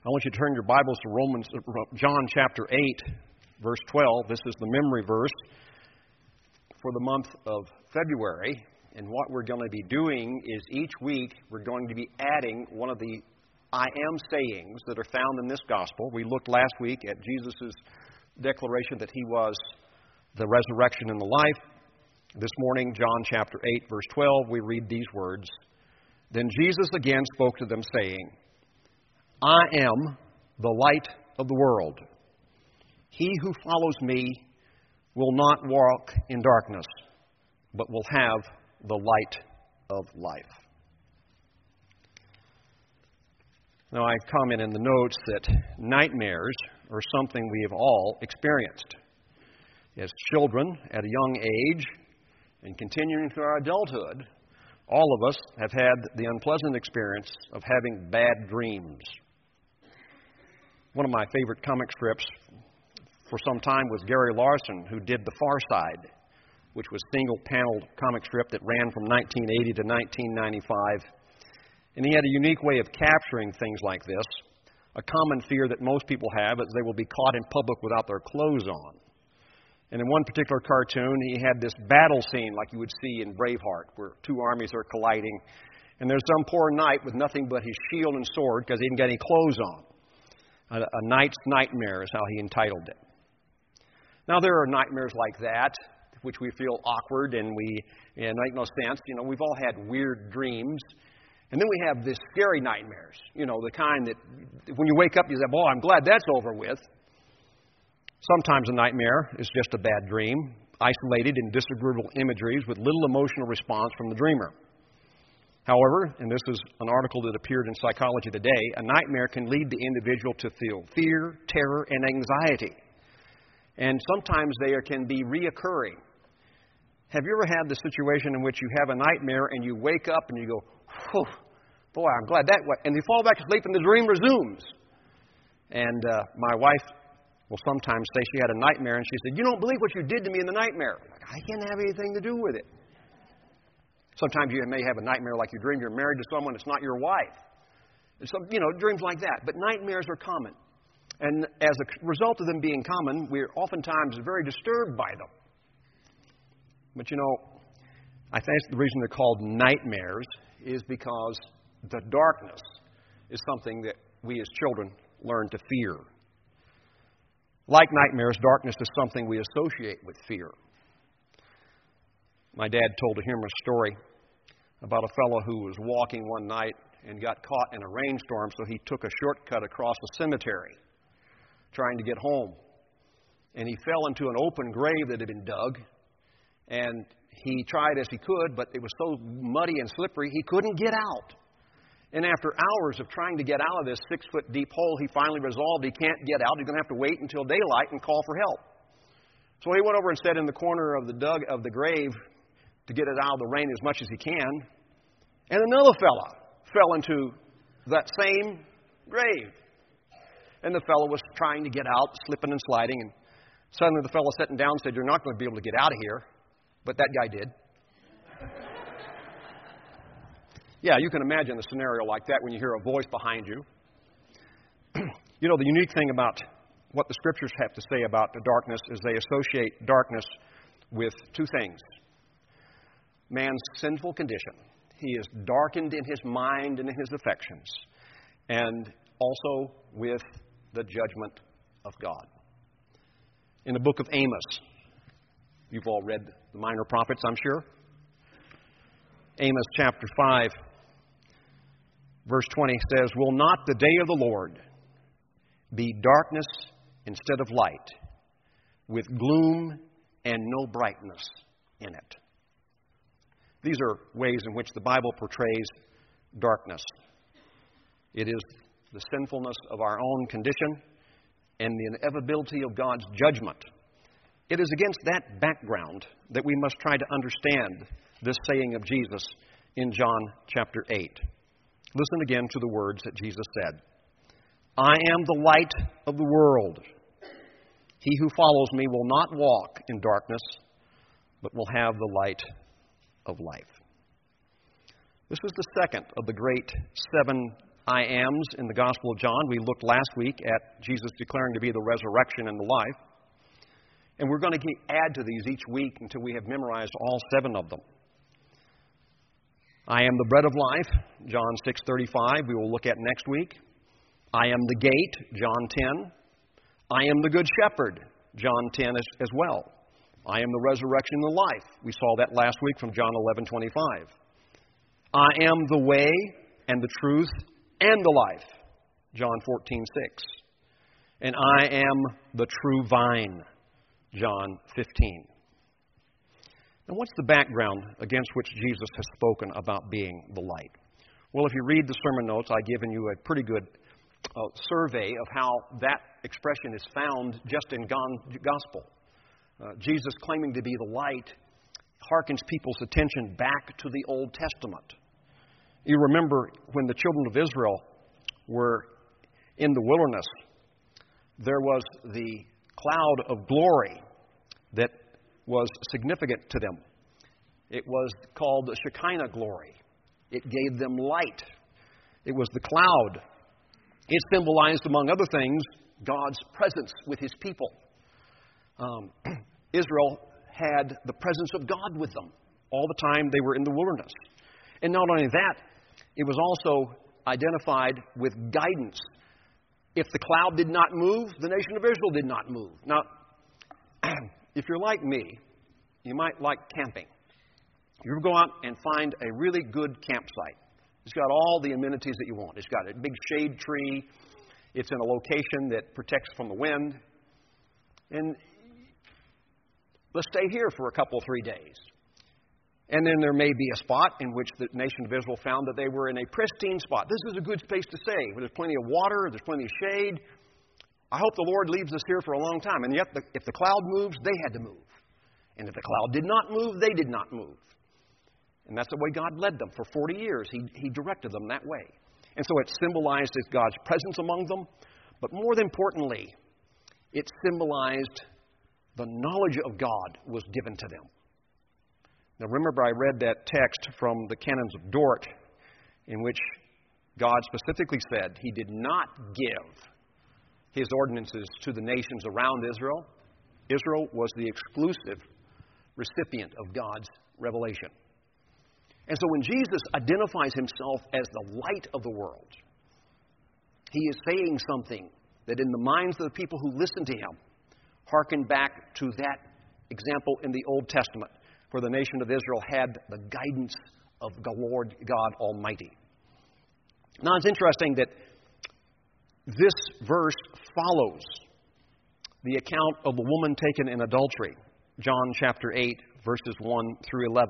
I want you to turn your Bibles to John chapter 8, verse 12. This is the memory verse for the month of February. And what we're going to be doing is each week we're going to be adding one of the I am sayings that are found in this gospel. We looked last week at Jesus' declaration that he was the resurrection and the life. This morning, John chapter 8, verse 12, we read these words. Then Jesus again spoke to them, saying, I am the light of the world. He who follows me will not walk in darkness, but will have the light of life. Now, I comment in the notes that nightmares are something we have all experienced. As children, at a young age, and continuing to our adulthood, all of us have had the unpleasant experience of having bad dreams. One of my favorite comic strips for some time was Gary Larson, who did The Far Side, which was a single-paneled comic strip that ran from 1980 to 1995. And he had a unique way of capturing things like this. A common fear that most people have is they will be caught in public without their clothes on. And in one particular cartoon, he had this battle scene like you would see in Braveheart, where two armies are colliding. And there's some poor knight with nothing but his shield and sword because he didn't get any clothes on. A knight's nightmare is how he entitled it. Now, there are nightmares like that, which we feel awkward and make no sense. You know, we've all had weird dreams. And then we have the scary nightmares, you know, the kind that when you wake up, you say, boy, I'm glad that's over with. Sometimes a nightmare is just a bad dream, isolated in disagreeable imageries with little emotional response from the dreamer. However, and this is an article that appeared in Psychology Today, a nightmare can lead the individual to feel fear, terror, and anxiety. And sometimes they can be reoccurring. Have you ever had the situation in which you have a nightmare and you wake up and you go, whew, boy, I'm glad that went, and you fall back to sleep and the dream resumes. And my wife will sometimes say she had a nightmare and she said, you don't believe what you did to me in the nightmare. Like, I can't have anything to do with it. Sometimes you may have a nightmare like you dream you're married to someone that's not your wife. So, dreams like that. But nightmares are common. And as a result of them being common, we're oftentimes very disturbed by them. But I think the reason they're called nightmares is because the darkness is something that we as children learn to fear. Like nightmares, darkness is something we associate with fear. My dad told a humorous story about a fellow who was walking one night and got caught in a rainstorm, so he took a shortcut across a cemetery trying to get home. And he fell into an open grave that had been dug, and he tried as he could, but it was so muddy and slippery, he couldn't get out. And after hours of trying to get out of this 6-foot deep hole, he finally resolved he can't get out. He's going to have to wait until daylight and call for help. So he went over and sat in the corner of the grave to get it out of the rain as much as he can. And another fella fell into that same grave. And the fellow was trying to get out, slipping and sliding. And suddenly the fellow sitting down said, you're not going to be able to get out of here. But that guy did. Yeah, you can imagine a scenario like that when you hear a voice behind you. The unique thing about what the Scriptures have to say about the darkness is they associate darkness with two things. Man's sinful condition. He is darkened in his mind and in his affections. And also with the judgment of God. In the book of Amos, you've all read the Minor Prophets, I'm sure. Amos chapter 5, verse 20 says, will not the day of the Lord be darkness instead of light, with gloom and no brightness in it? These are ways in which the Bible portrays darkness. It is the sinfulness of our own condition and the inevitability of God's judgment. It is against that background that we must try to understand this saying of Jesus in John chapter 8. Listen again to the words that Jesus said. I am the light of the world. He who follows me will not walk in darkness, but will have the light of life. This was the second of the great 7 I ams in the Gospel of John. We looked last week at Jesus declaring to be the resurrection and the life. And we're going to add to these each week until we have memorized all 7 of them. I am the bread of life, John 6:35, we will look at next week. I am the gate, John 10. I am the good shepherd, John 10 as well. I am the resurrection and the life. We saw that last week from John 11:25. I am the way and the truth and the life, John 14:6. And I am the true vine, John 15. Now, what's the background against which Jesus has spoken about being the light? Well, if you read the sermon notes, I've given you a pretty good survey of how that expression is found just in Gospel. Jesus claiming to be the light harkens people's attention back to the Old Testament. You remember when the children of Israel were in the wilderness, there was the cloud of glory that was significant to them. It was called the Shekinah glory. It gave them light. It was the cloud. It symbolized, among other things, God's presence with His people. Israel had the presence of God with them all the time they were in the wilderness. And not only that, it was also identified with guidance. If the cloud did not move, the nation of Israel did not move. Now, if you're like me, you might like camping. You go out and find a really good campsite. It's got all the amenities that you want. It's got a big shade tree. It's in a location that protects from the wind. And let's stay here for a couple, 3 days. And then there may be a spot in which the nation of Israel found that they were in a pristine spot. This is a good space to stay. There's plenty of water. There's plenty of shade. I hope the Lord leaves us here for a long time. And yet, if the cloud moves, they had to move. And if the cloud did not move, they did not move. And that's the way God led them. For 40 years, He directed them that way. And so it symbolized God's presence among them. But more importantly, it symbolized the knowledge of God was given to them. Now remember, I read that text from the Canons of Dort, in which God specifically said He did not give His ordinances to the nations around Israel. Israel was the exclusive recipient of God's revelation. And so when Jesus identifies Himself as the light of the world, He is saying something that in the minds of the people who listen to Him hearken back to that example in the Old Testament, where the nation of Israel had the guidance of the Lord God Almighty. Now it's interesting that this verse follows the account of the woman taken in adultery, John chapter 8, verses 1 through 11.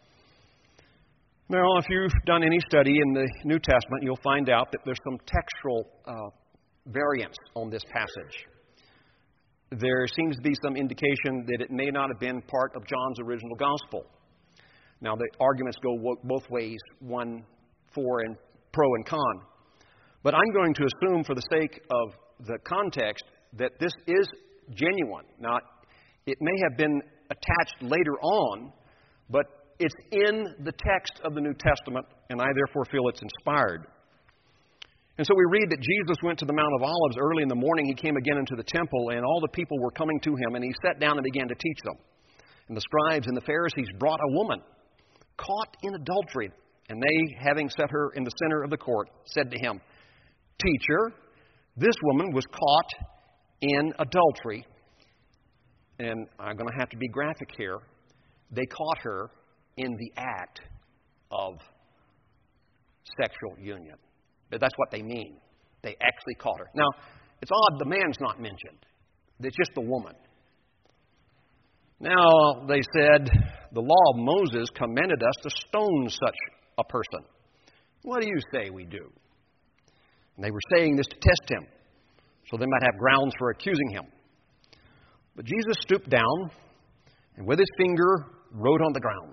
Now, if you've done any study in the New Testament, you'll find out that there's some textual variance on this passage. There seems to be some indication that it may not have been part of John's original gospel. Now, the arguments go both ways, one for and pro and con. But I'm going to assume, for the sake of the context, that this is genuine. Now, it may have been attached later on, but it's in the text of the New Testament, and I therefore feel it's inspired. And so we read that Jesus went to the Mount of Olives early in the morning. He came again into the temple, and all the people were coming to Him, and He sat down and began to teach them. And the scribes and the Pharisees brought a woman caught in adultery, and they, having set her in the center of the court, said to Him, "Teacher, this woman was caught in adultery." And I'm going to have to be graphic here. They caught her in the act of sexual union. That's what they mean. They actually caught her. Now, it's odd the man's not mentioned. It's just the woman. Now, they said, the law of Moses commanded us to stone such a person. What do you say we do? And they were saying this to test Him, so they might have grounds for accusing Him. But Jesus stooped down and with His finger wrote on the ground.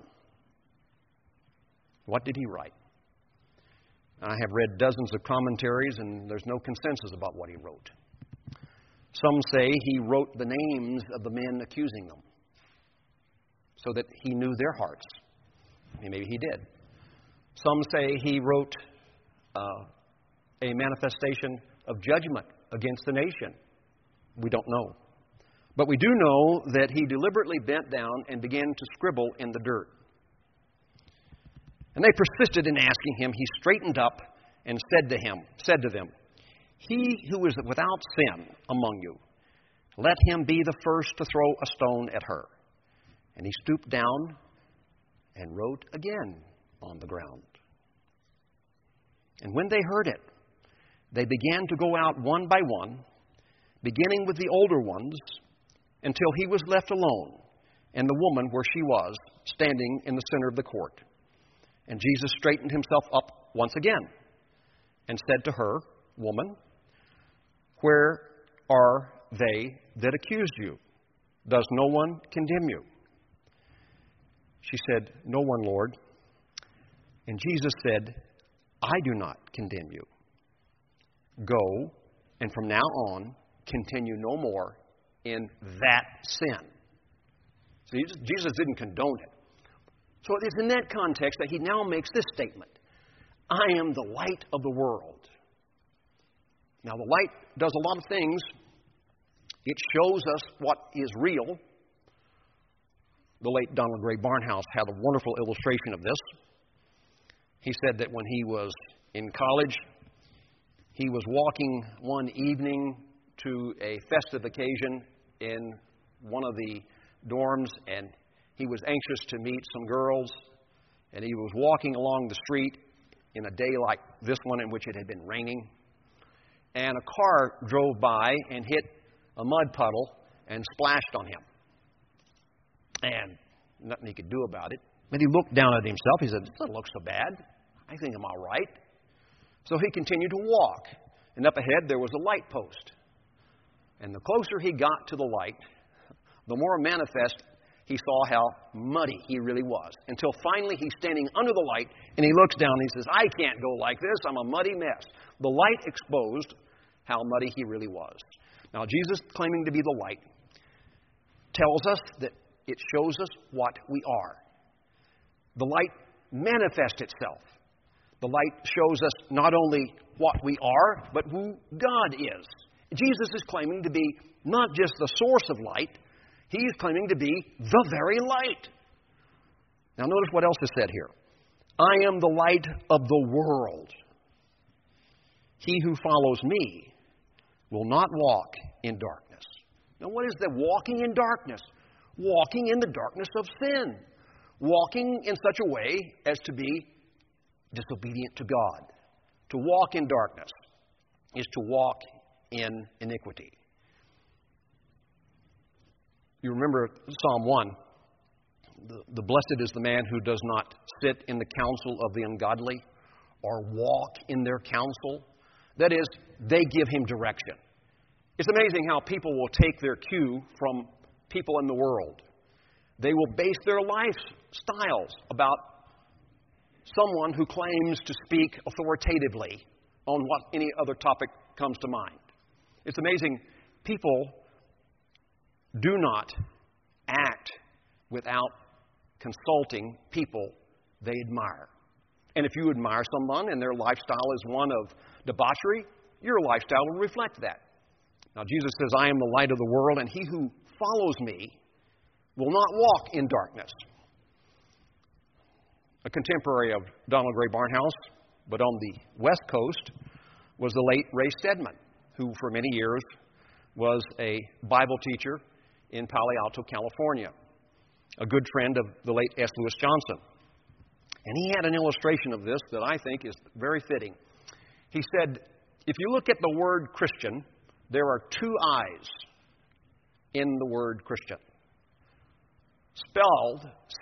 What did He write? I have read dozens of commentaries, and there's no consensus about what He wrote. Some say He wrote the names of the men accusing them, so that He knew their hearts. Maybe He did. Some say He wrote a manifestation of judgment against the nation? We don't know. But we do know that he deliberately bent down and began to scribble in the dirt. And they persisted in asking him. He straightened up and said to them, "He who is without sin among you, let him be the first to throw a stone at her." And he stooped down and wrote again on the ground. And when they heard it, they began to go out one by one, beginning with the older ones, until he was left alone, and the woman where she was, standing in the center of the court. And Jesus straightened himself up once again and said to her, "Woman, where are they that accused you? Does no one condemn you?" She said, "No one, Lord." And Jesus said, "I do not condemn you. Go, and from now on, continue no more in that sin." See, Jesus didn't condone it. So it's in that context that he now makes this statement: "I am the light of the world." Now, the light does a lot of things. It shows us what is real. The late Donald Gray Barnhouse had a wonderful illustration of this. He said that when he was in college, he was walking one evening to a festive occasion in one of the dorms, and he was anxious to meet some girls, and he was walking along the street in a day like this one in which it had been raining, and a car drove by and hit a mud puddle and splashed on him. And nothing he could do about it. But he looked down at himself. He said, "This doesn't look so bad. I think I'm all right." So he continued to walk, and up ahead there was a light post. And the closer he got to the light, the more manifest he saw how muddy he really was. Until finally he's standing under the light, and he looks down and he says, "I can't go like this. I'm a muddy mess." The light exposed how muddy he really was. Now, Jesus, claiming to be the light, tells us that it shows us what we are. The light manifests itself. The light shows us not only what we are, but who God is. Jesus is claiming to be not just the source of light, he is claiming to be the very light. Now notice what else is said here. "I am the light of the world. He who follows me will not walk in darkness." Now what is the walking in darkness? Walking in the darkness of sin. Walking in such a way as to be disobedient to God. To walk in darkness is to walk in iniquity. You remember Psalm 1. The blessed is the man who does not sit in the counsel of the ungodly or walk in their counsel. That is, they give him direction. It's amazing how people will take their cue from people in the world. They will base their lifestyles about someone who claims to speak authoritatively on what any other topic comes to mind. It's amazing. People do not act without consulting people they admire. And if you admire someone and their lifestyle is one of debauchery, your lifestyle will reflect that. Now, Jesus says, "I am the light of the world, and he who follows me will not walk in darkness." A contemporary of Donald Gray Barnhouse, but on the West Coast, was the late Ray Stedman, who for many years was a Bible teacher in Palo Alto, California, a good friend of the late S. Lewis Johnson. And he had an illustration of this that I think is very fitting. He said, if you look at the word Christian, there are two I's in the word Christian. Spelled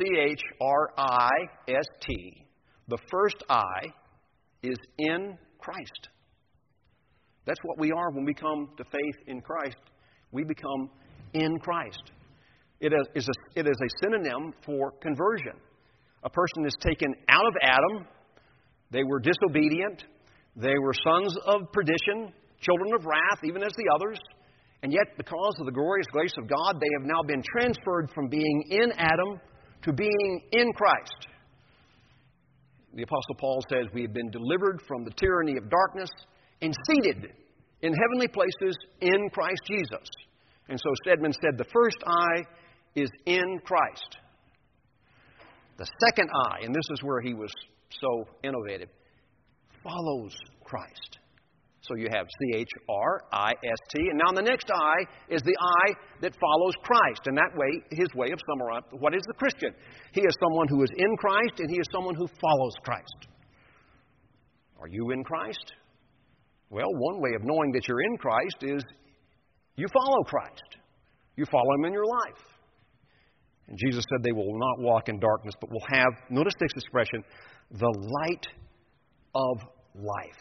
C-H-R-I-S-T. The first I is in Christ. That's what we are when we come to faith in Christ. We become in Christ. It is a synonym for conversion. A person is taken out of Adam. They were disobedient. They were sons of perdition, children of wrath, even as the others. And yet, because of the glorious grace of God, they have now been transferred from being in Adam to being in Christ. The Apostle Paul says we have been delivered from the tyranny of darkness and seated in heavenly places in Christ Jesus. And so Stedman said the first eye is in Christ. The second eye, and this is where he was so innovative, follows Christ. So you have C-H-R-I-S-T, and now the next eye is the eye that follows Christ. And that way, his way of summarizing what is the Christian. He is someone who is in Christ, and he is someone who follows Christ. Are you in Christ? Well, one way of knowing that you're in Christ is you follow Christ. You follow him in your life. And Jesus said they will not walk in darkness, but will have, notice this expression, the light of life.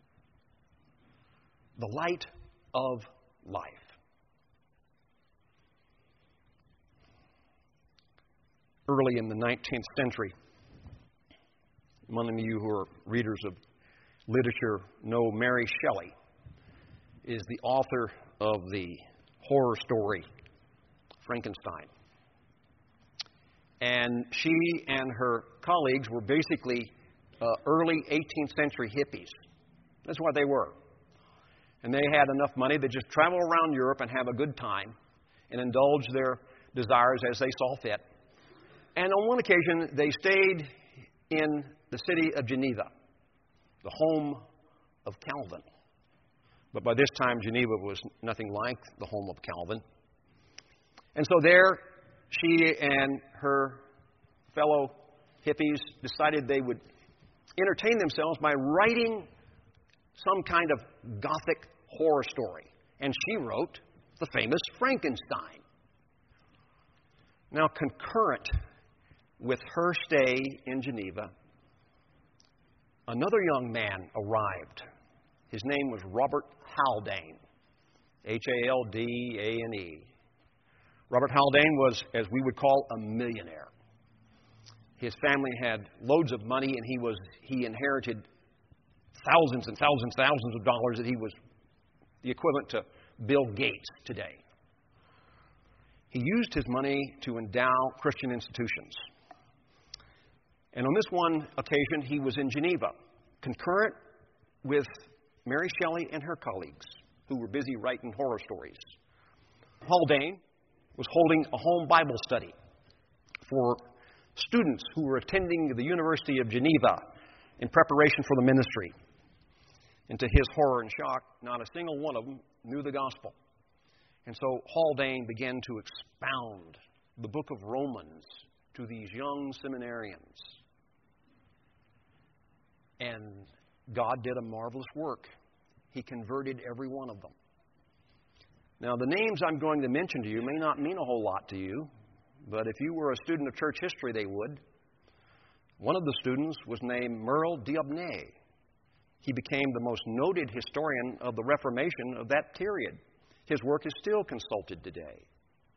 The light of life. Early in the 19th century, many of you who are readers of literature know Mary Shelley is the author of the horror story Frankenstein. And she and her colleagues were basically early 18th century hippies. That's what they were. And they had enough money to just travel around Europe and have a good time and indulge their desires as they saw fit. And on one occasion, they stayed in the city of Geneva, the home of Calvin. But by this time, Geneva was nothing like the home of Calvin. And so there, she and her fellow hippies decided they would entertain themselves by writing some kind of Gothic horror story. And she wrote the famous Frankenstein. Now, concurrent with her stay in Geneva, another young man arrived. His name was Robert Haldane, H-A-L-D-A-N-E. Robert Haldane was, as we would call, a millionaire. His family had loads of money, and he inherited thousands and thousands of dollars that he was the equivalent to Bill Gates today. He used his money to endow Christian institutions. And on this one occasion, he was in Geneva, concurrent with Mary Shelley and her colleagues, who were busy writing horror stories. Haldane was holding a home Bible study for students who were attending the University of Geneva in preparation for the ministry. And to his horror and shock, not a single one of them knew the gospel. And so Haldane began to expound the book of Romans to these young seminarians. And God did a marvelous work. He converted every one of them. Now, the names I'm going to mention to you may not mean a whole lot to you, but if you were a student of church history, they would. One of the students was named Merle D'Aubigné. He became the most noted historian of the Reformation of that period. His work is still consulted today.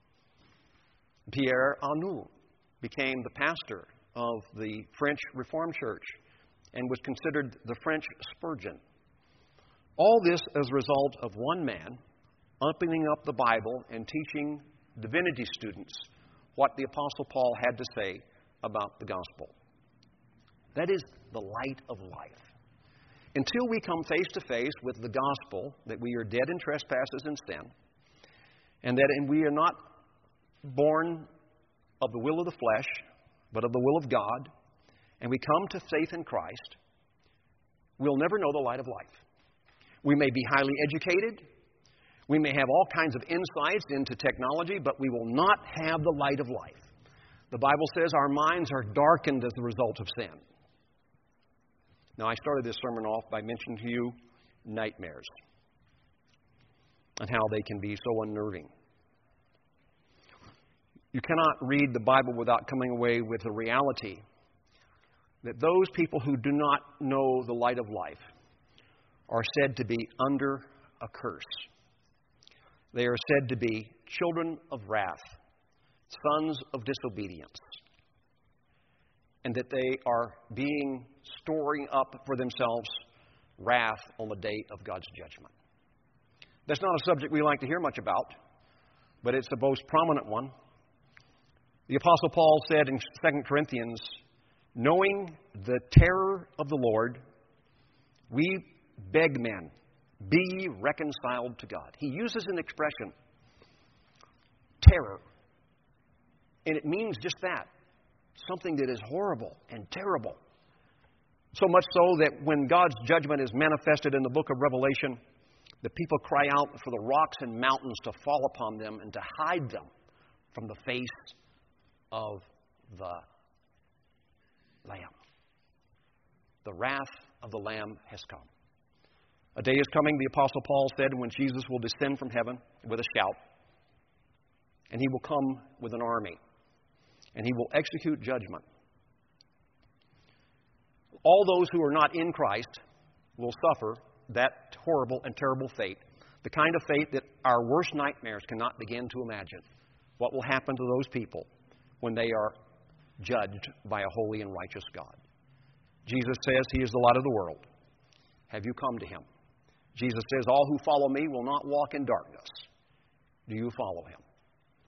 Pierre Arnoux became the pastor of the French Reformed Church and was considered the French Spurgeon. All this as a result of one man opening up the Bible and teaching divinity students what the Apostle Paul had to say about the gospel. That is the light of life. Until we come face to face with the gospel, that we are dead in trespasses and sin, and that we are not born of the will of the flesh, but of the will of God, and we come to faith in Christ, we'll never know the light of life. We may be highly educated, we may have all kinds of insights into technology, but we will not have the light of life. The Bible says our minds are darkened as a result of sin. Now, I started this sermon off by mentioning to you nightmares and how they can be so unnerving. You cannot read the Bible without coming away with the reality that those people who do not know the light of life are said to be under a curse. They are said to be children of wrath, sons of disobedience, and that they are storing up for themselves wrath on the day of God's judgment. That's not a subject we like to hear much about, but it's the most prominent one. The Apostle Paul said in 2 Corinthians, knowing the terror of the Lord, we beg men Be ye reconciled to God. He uses an expression, terror. And it means just that. Something that is horrible and terrible. So much so that when God's judgment is manifested in the book of Revelation, the people cry out for the rocks and mountains to fall upon them and to hide them from the face of the Lamb. The wrath of the Lamb has come. A day is coming, the Apostle Paul said, when Jesus will descend from heaven with a shout, and He will come with an army, and He will execute judgment. All those who are not in Christ will suffer that horrible and terrible fate, the kind of fate that our worst nightmares cannot begin to imagine. What will happen to those people when they are judged by a holy and righteous God? Jesus says He is the light of the world. Have you come to Him? Jesus says, all who follow me will not walk in darkness. Do you follow Him?